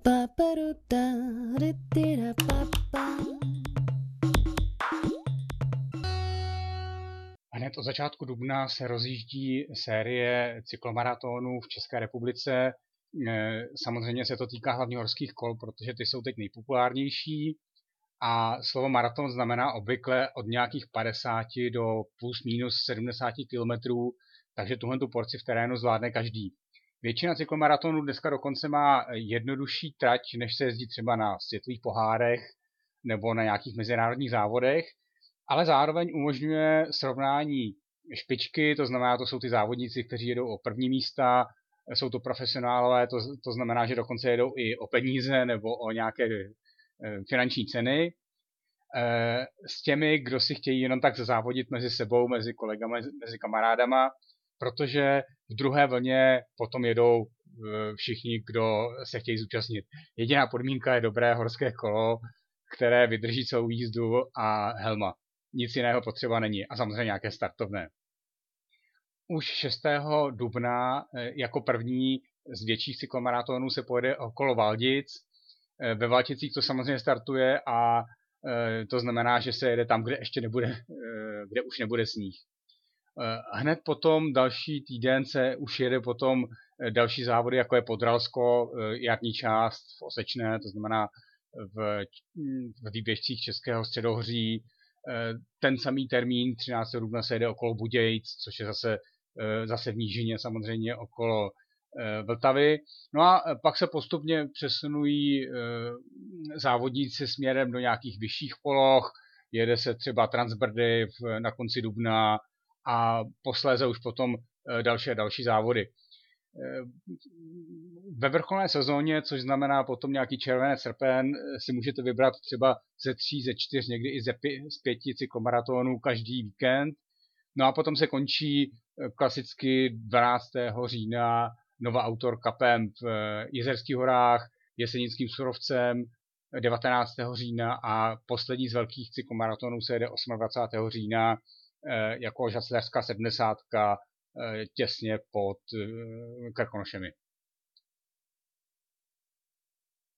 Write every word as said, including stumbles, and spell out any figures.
Hned od začátku dubna se rozjíždí série cyklomaratonů v České republice. Samozřejmě se to týká hlavně horských kol, protože ty jsou teď nejpopulárnější. A slovo maraton znamená obvykle od nějakých padesáti do plus minus sedmdesáti kilometrů, takže tuhle tu porci v terénu zvládne každý. Většina cyklomaratonů dneska dokonce má jednodušší trať, než se jezdí třeba na světových pohárech nebo na nějakých mezinárodních závodech, ale zároveň umožňuje srovnání špičky, to znamená, to jsou ty závodníci, kteří jedou o první místa, jsou to profesionálové, to, to znamená, že dokonce jedou i o peníze nebo o nějaké finanční ceny, s těmi, kdo si chtějí jenom tak závodit mezi sebou, mezi kolegama, mezi kamarádama, protože v druhé vlně potom jedou všichni, kdo se chtějí zúčastnit. Jediná podmínka je dobré horské kolo, které vydrží celou jízdu a helma. Nic jiného potřeba není a samozřejmě nějaké startovné. Už šestého dubna jako první z větších cyklomaratonů se pojede okolo Valdic. Ve Valticích to samozřejmě startuje a to znamená, že se jede tam, kde ještě nebude, kde už nebude sníh. Hned potom další týden se už jede potom další závody, jako je Podralsko, jarní část v Osečné, to znamená v, v výběžcích Českého středohoří. Ten samý termín třináctého dubna se jede okolo Budějic, což je zase, zase v nížině samozřejmě okolo Vltavy. No a pak se postupně přesunují závodníci směrem do nějakých vyšších poloh, jede se třeba Transbrdy na konci dubna a posléze už potom další a další závody. Ve vrcholné sezóně, což znamená potom nějaký červenec, srpen, si můžete vybrat třeba ze tří, ze čtyř, někdy i ze pě- z pěti cyklomaratonů každý víkend. No a potom se končí klasicky dvanáctého října Nova Outdoor Cupem v Jizerských horách, Jesenickým Surovcem devatenáctého října a poslední z velkých cyklomaratonů se jede dvacátého osmého října jako žaclerská sedmdesátka těsně pod Krkonošemi.